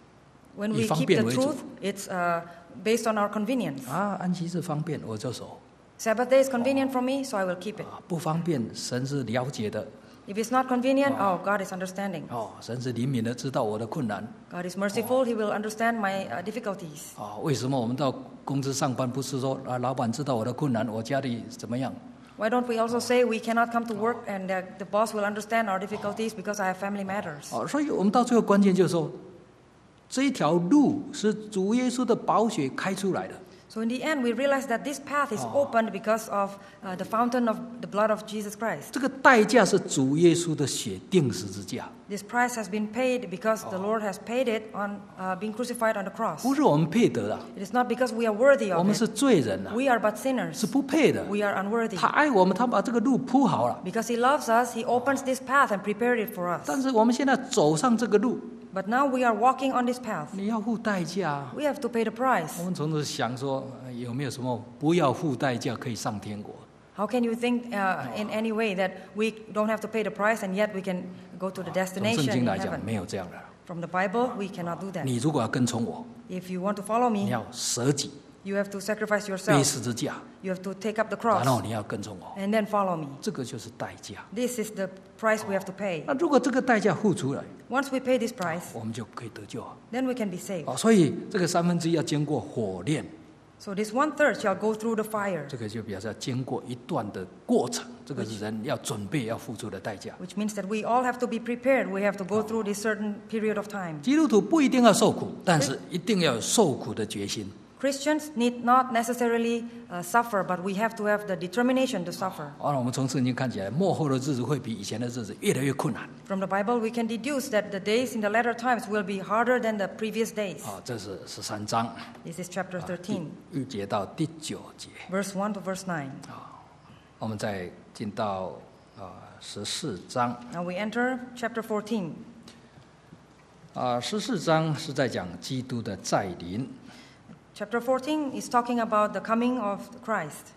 When 以 we 方 keep 便 the 为主。 truth, it's uh, based on our convenience. 啊，安息日方便我就守 Sabbath day is convenient for me, so I will keep it. 啊，不方便神是了解的 If it's not convenient, oh, God is understanding. 哦，神是怜悯的，知道我的困难 God is merciful. He will understand my uh, difficulties. 啊。为什么我们到公司上班不是说啊，老板知道我的困难，我家里怎么样？ Why don't we also say we cannot come to work and uh, the boss will understand our difficulties because I have family matters? 哦，所以我们到最后关键就是说，这一条路是主耶稣的宝血开出来的。 So in the end, we realize that this path is opened because of uh, the fountain of the blood of Jesus Christ. 这个代价是主耶稣的血定十字架， This price has been paid because the Lord has paid it on uh, being crucified on the cross. 不是我们配得的， It is not because we are worthy 我 of 们是 it. 罪人啊， We are but 是 sinners. 不配的。 We are unworthy. 他爱我们，他把这个路铺好了， Because He loves us, He opens this path and prepared it for us. 但是我们现在走上这个路， But now we are walking on this path. 你要付代价啊。 We have to pay the price. 我们总是想说，呃有没有什么不要付代价可以上天国？ How can you think uh, in any way that we don't have to pay the price and yet we can go to the 从圣 destination 经 in 来讲， heaven? 没有这样的。 From the Bible, we cannot do that. 你如果要跟从我， If you want to follow 你 me, 要舍己 you have to sacrifice 背 yourself. 十字架， You have to take up the 然后 cross 你要跟从我， and then follow me. 这个就是代价。 This is the price we have to pay. 那如果这个代价付出来， Once we pay this price, 我们就可以得救啊。 then we can be saved. 哦，所以这个三分之一要经过火炼， So this one third shall go through the fire, 这个就表示要经过一段的过程，这个是人要准备要付出的代价。 which means that we all have to be prepared. We have to go through this certain period of time. 基督徒不一定要受苦，但是一定要有受苦的决心。 Christians need not necessarily uh, suffer, but we have to have the determination to suffer. 哦，我们从圣经看起来，末后的日子会比以前的日子越来越困难。 From the Bible, we can deduce that the days in the latter times will be harder than the previous days. 啊、这是十三章 This is chapter thirteen, 第一节到第九节。 verse one to verse nine. 我们再进到啊十四章 Now we enter chapter fourteen. 啊，十四章是在讲基督的再临。 Chapter fourteen is talking about the coming of Christ.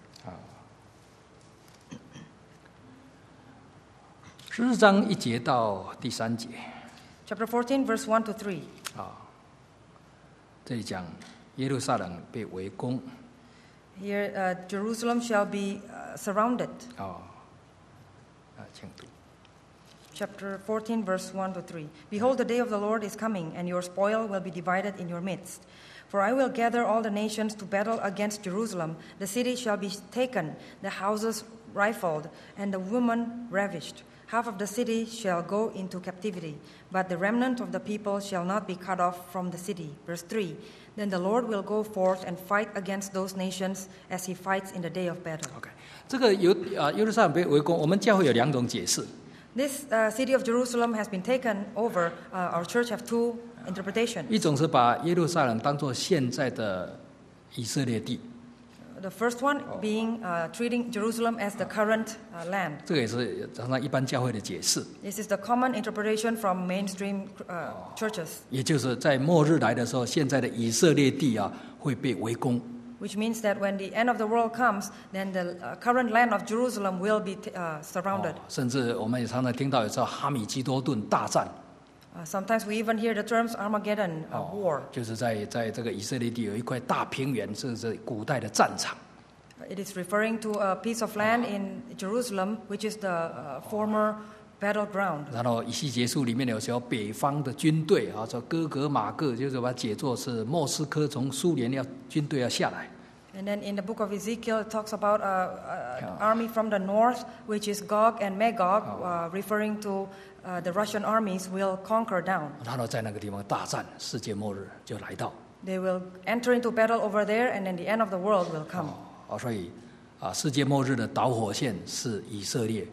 十四章一节到第三节 Chapter fourteen, verse one to three. 啊，这里讲耶路撒冷被围攻 Here, uh, Jerusalem shall be uh, surrounded. 啊啊，请读。 Chapter fourteen, verse one to three. Behold, the day of the Lord is coming, and your spoil will be divided in your midst. For I will gather all the nations to battle against Jerusalem. The city shall be taken, the houses rifled, and the women ravished. Half of the city shall go into captivity, but the remnant of the people shall not be cut off from the city. Verse three. Then the Lord will go forth and fight against those nations as he fights in the day of battle. OK， 这个犹啊耶路撒冷被围攻，我们教会有两种解释。 This uh, city of Jerusalem has been taken over. Uh, our church have two interpretations. 一种是把耶路撒冷当作现在的以色列地， The first one being uh, treating Jerusalem as the current uh, land. 这个也是常常一般教会的解释， This is the common interpretation from mainstream uh, churches, 也就是在末日来的时候，现在的以色列地啊会被围攻。 which means that when the end of the world comes, then the uh, current land of Jerusalem will be t- uh, surrounded. 甚至我们也常常听到有时候哈米基多顿大战， Uh, sometimes we even hear the terms Armageddon uh, war. 就是在在这个以色列地有一块大平原，这是古代的战场。 It is referring to a piece of land in Jerusalem, which is the uh, former battleground. 然后以西结书里面有说北方的军队啊，说哥格马各，就是把它解作是莫斯科从苏联要军队要下来。 And then in the book of Ezekiel, it talks about uh, uh, an army from the north, which is Gog and Magog, uh, referring to uh, the Russian armies will conquer down. 然后在那个地方大战，世界末日就来到。 They will enter into battle over there, and then the end of the world will come. 哦，所以啊，世界末日的导火线是以色列。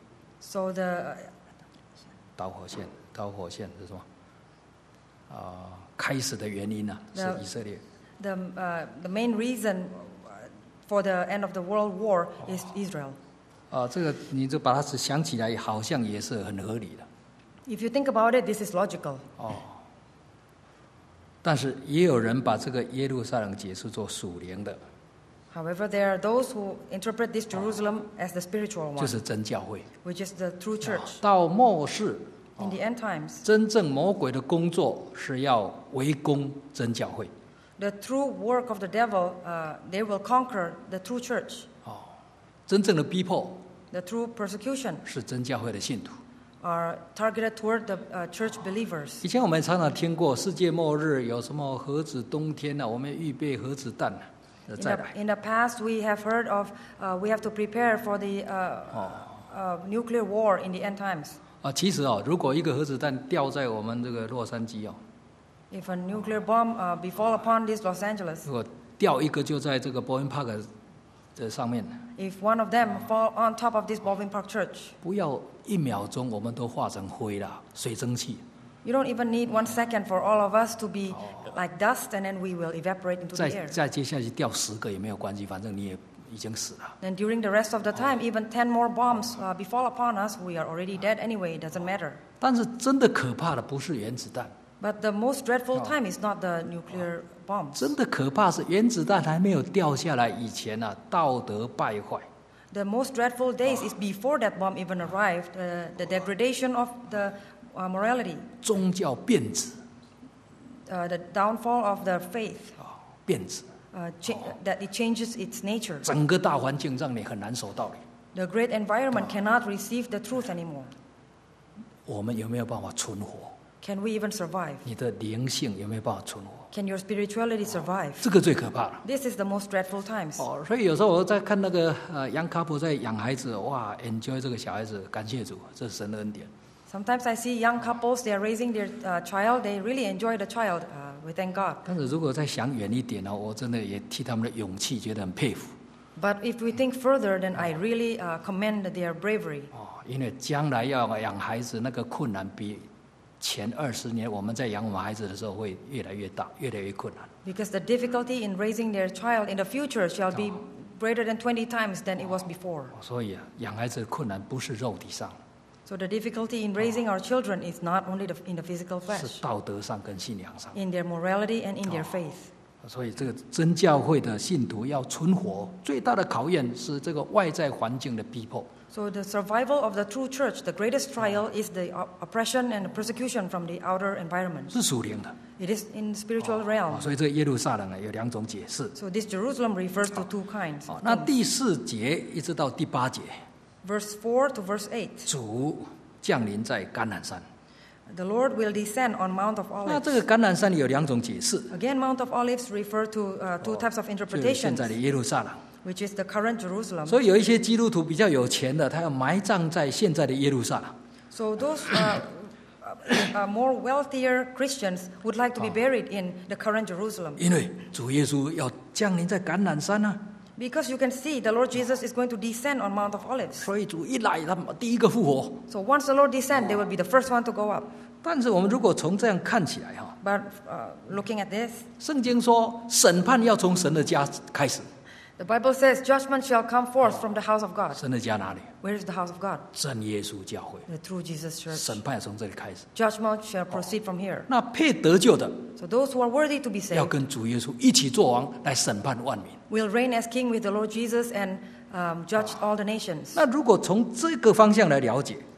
So the 导火线，导火线是什么？啊，开始的原因呢、啊、是以色列。 The, uh, the main reason for the end of the world war is Israel. 啊，这个你就把它想起来，好像也是很合理的。 If you think about it, this is logical. 哦，但是也有人把这个耶路撒冷解释作属灵的， However, there are those who interpret this Jerusalem as the spiritual 就 one, 是真教会。 which is the true church. 到末世， In the end times, 真正魔鬼的工作是要围攻真教会。 the true work of the devil, uh, they will conquer the true church. 哦，真正的逼迫 The true persecution 是真教会的信徒。 are targeted toward the uh, church believers. 以前我们常常听过世界末日有什么核子冬天啊，我们预备核子弹啊， In 再 the, 来。 in the past, we have heard of uh, we have to prepare for the uh, uh, nuclear war in the end times. 啊，其实哦，如果一个核子弹掉在我们这个洛杉矶哦， If a nuclear bomb uh, befall upon this Los Angeles, 如果掉一个就在这个伯恩 Park 这上面， if one of them fall on top of this Baldwin Park Church, 不要一秒钟，我们都化成灰了，水蒸气。 you don't even need one second for all of us to be like dust, and then we will evaporate into the 再 air. 再接下去掉十个也没有关系，反正你也已经死了。 And during the rest of the time, even ten more bombs uh, befall upon us, we are already dead anyway. It doesn't matter. 但是真的可怕的不是原子弹， But the most dreadful time is not the nuclear bombs. 真的可怕是原子弹还没有掉下来以前啊，道德败坏。 The most dreadful days is before that bomb even arrived, uh, the degradation of the uh, morality, 宗教变质 uh, the downfall of the faith, 啊，变质， uh, cha- that it changes its nature. 整个大环境让你很难守道理。 The great environment cannot receive the truth anymore. 我们有没有办法存活？ Can we even survive? 你的灵性有没有办法存活？ Can your spirituality survive? 这个最可怕了。 This is the most dreadful times. 哦，所以有时候我在看那个呃杨卡普在养孩子，哇 ，enjoy 这个小孩子，感谢主，这是神的恩典。 Sometimes I see young couples, they are raising their uh, child, they really enjoy the child. Uh, we thank God. 但是如果再想远一点呢，我真的也替他们的勇气觉得很佩服。 But if we think further, then I really uh, commend their bravery. 哦，因为将来要养孩子，那个困难比前二十年我们在养我们孩子的时候会越来越大，越来越困难。 Because the difficulty in raising their child in the future shall be greater than twenty times than it was before. 所以啊，养孩子的困难不是肉体上， So the difficulty in raising our children is not only the, in the physical 是 flesh, 道德上跟信仰上。 in their morality and in their faith. 所以这个真教会的信徒要存活，最大的考验是这个外在环境的逼迫。 So the survival of the true church, the greatest trial is the op- oppression and persecution from the outer environment. 是属灵的。 It is in the spiritual 哦 realm. 所以这个耶路撒冷啊有两种解释。 So this Jerusalem refers to two kinds. 哦 of， 那 things. 第四节一直到第八节， Verse four to verse eight. 主降临在橄榄山。 The Lord will descend on Mount of 那 Olives. 这个橄榄山有两种解释， Again, Mount of Olives refer to uh, two types of 就是现 interpretations, 在的耶路撒冷。 which is the current Jerusalem. 所以有一些基督徒比较有钱的，他要埋葬在现在的耶路撒冷。 So those uh, uh, uh, more wealthier Christians would like to be buried in the current Jerusalem. 因为主耶稣要降临在橄榄山啊， Because you can see the Lord Jesus is going to descend on Mount of Olives. 所以主一来，他们第一个复活。 So once the Lord descend, they will be the first one to go up. 但是我们如果从这样看起来哈， But uh, looking at this, 圣经说审判要从神的家开始， the Bible says judgment shall come forth from the house of God. 神的家哪里？ Where is the house of God? 真耶稣教会， The true Jesus church. 审判要从这里开始。 Judgment shall proceed from here. 那配得救的 So those who are worthy to be 要 saved 跟主耶稣一起做王，来审判万民。 will reign as king with the Lord Jesus and um, judge all the nations. 那如果从这个方向来了解，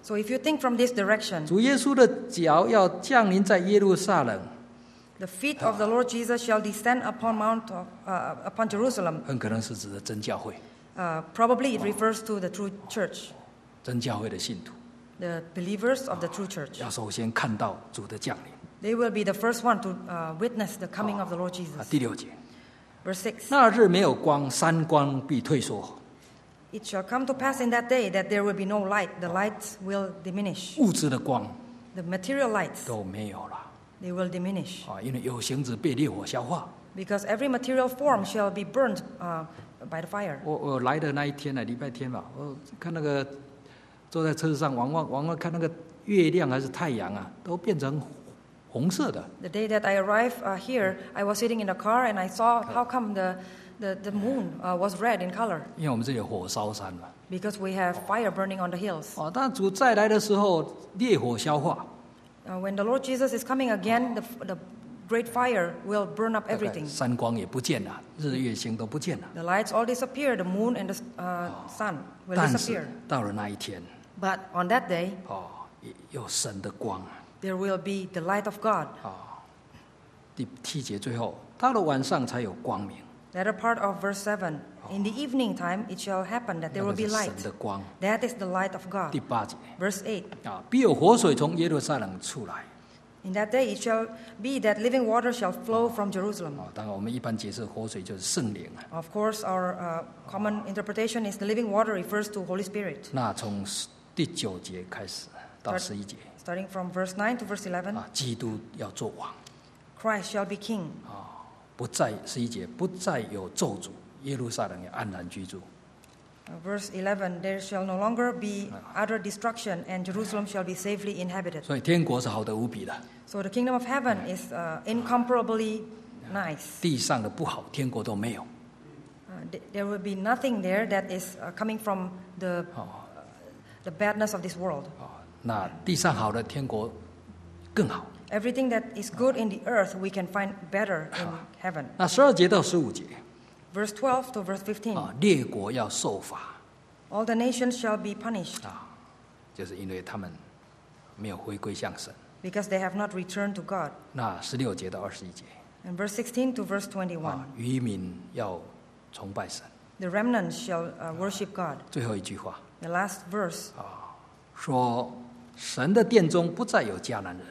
So if you think from this direction, 主耶稣的脚要降临在耶路撒冷， the feet of the Lord Jesus shall descend upon Mount of, uh, upon Jerusalem. 很可能是指的真教会， Uh, probably it refers to the true church, 真教会的信徒 the believers of the true church. 要首先看到主的降临。 They will be the first one to uh, witness the coming of the Lord 啊， Jesus. 第六节， Verse six. 那日没有光，三光必退缩， It shall come to pass in that day that there will be no light. The lights will diminish. 物质的光 The material lights, 都没有了 they will diminish. 啊，因为有形质被烈火消化。 Because every material form shall be burned uh, by the fire. 我我来的那一天呢，礼拜天吧，我看那个坐在车子上往外往外看那个月亮还是太阳啊，都变成红色的。 The day that I arrived uh, here, I was sitting in the car and I saw how come the, the, the moon uh, was red in color. 因为我们这里有火烧山嘛。 Because we have fire burning on the hills. 哦，但主再来的时候，烈火消化， Uh, when the Lord Jesus is coming again, the, the great fire will burn up 大概 everything. 山光也不见了，日月星都不见了。 The lights all disappear, the moon and the uh, sun will 但 disappear. 是到了那一天， But on that day, 哦，也有神的光。 there will be the light of God. 第七节最后，到了晚上才有光明， Latter part of verse seven. In the evening time, it shall happen that 那 there 个 will be 是 light. 神的光。 That is the light of 第 God. 八节 Verse eight. 啊，必有活水从耶路撒冷出来。 In that day, it shall be that living water shall flow from Jerusalem. 啊，当然我们一般解释活水就是圣灵啊。 Of course, our uh, common interpretation is the living water refers to Holy Spirit. 那从第九节开始到十一节 Starting from verse nine to verse eleven, 啊，基督要做王。 Christ shall be king. 不再十一节，不再有咒诅，耶路撒冷也安然居住。 Uh, verse eleven, there shall no longer be utter destruction, and Jerusalem shall be safely inhabited. 所以天国是好得无比的， So the kingdom of heaven is uh, incomparably nice. 地上的不好，天国都没有。 Uh, th- there will be nothing there that is uh, coming from the, uh, the badness of this world. 啊，那地上好的，天国更好。 Everything that is good in the earth, we can find better in heaven. 那十二节到十五节 Verse twelve to verse fifteen. 啊，列国要受罚 All the nations shall be punished 啊，就是因为他们没有回归向神。 because they have not returned to God. 那十六节到二十一节 And verse sixteen to verse twenty-one. 啊，渔民要崇拜神。 The remnant shall uh, worship God. 最后一句话 The last verse. 说，神的殿中不再有迦南人、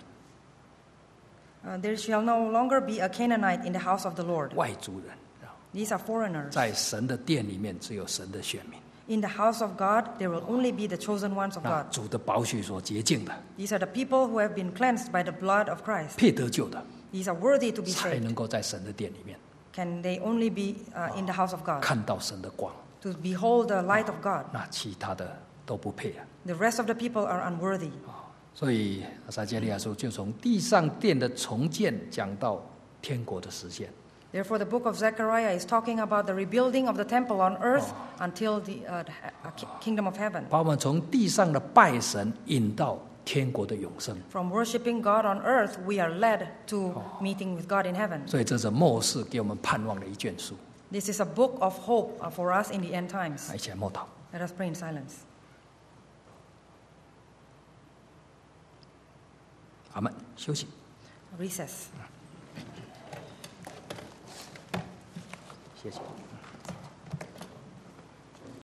Uh, there shall no longer be a Canaanite in the house of the Lord. 外族人，啊 These are foreigners. 在神的殿里面只有神的选民。 In the house of God, there will only be the chosen ones of 那 God. 主的宝血所洁净的， These are the people who have been cleansed by the blood of Christ. 配得救的， These are worthy to be 才 saved. 能够在神的殿里面 Can they only be uh, in the house of God? 看到神的光。 To behold the light of God. 那其他的都不配啊。 The rest of the people are unworthy. 所以撒迦利亚书就从地上殿的重建讲到天国的实现。 Therefore, the book of Zechariah is talking about the rebuilding of the temple on earth until the uh, the, uh, ki- kingdom of heaven. 把我们从地上的拜神引到天国的永生。 From worshiping God on earth, we are led to meeting with God in heaven. 所以这是末世给我们盼望的一卷书。 This is a book of hope uh, for us in the end times. 一起来默祷。 Let us pray in silence. 阿们，休息。 Recess. 谢谢。